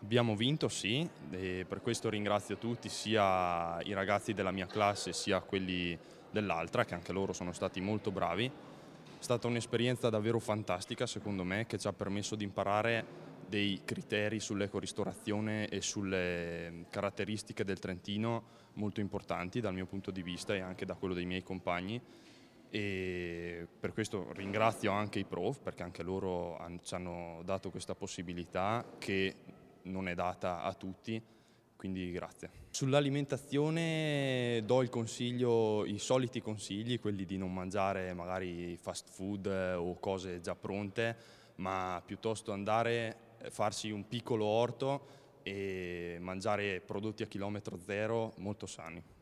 Abbiamo vinto, sì, e per questo ringrazio tutti, sia i ragazzi della mia classe sia quelli dell'altra, che anche loro sono stati molto bravi. È stata un'esperienza davvero fantastica, secondo me, che ci ha permesso di imparare dei criteri sull'ecoristorazione e sulle caratteristiche del Trentino molto importanti dal mio punto di vista e anche da quello dei miei compagni. E per questo ringrazio anche i prof, perché anche loro ci hanno dato questa possibilità che non è data a tutti, quindi grazie. Sull'alimentazione do il consiglio, i soliti consigli, quelli di non mangiare magari fast food o cose già pronte, ma piuttosto andare, farsi un piccolo orto e mangiare prodotti a chilometro zero molto sani.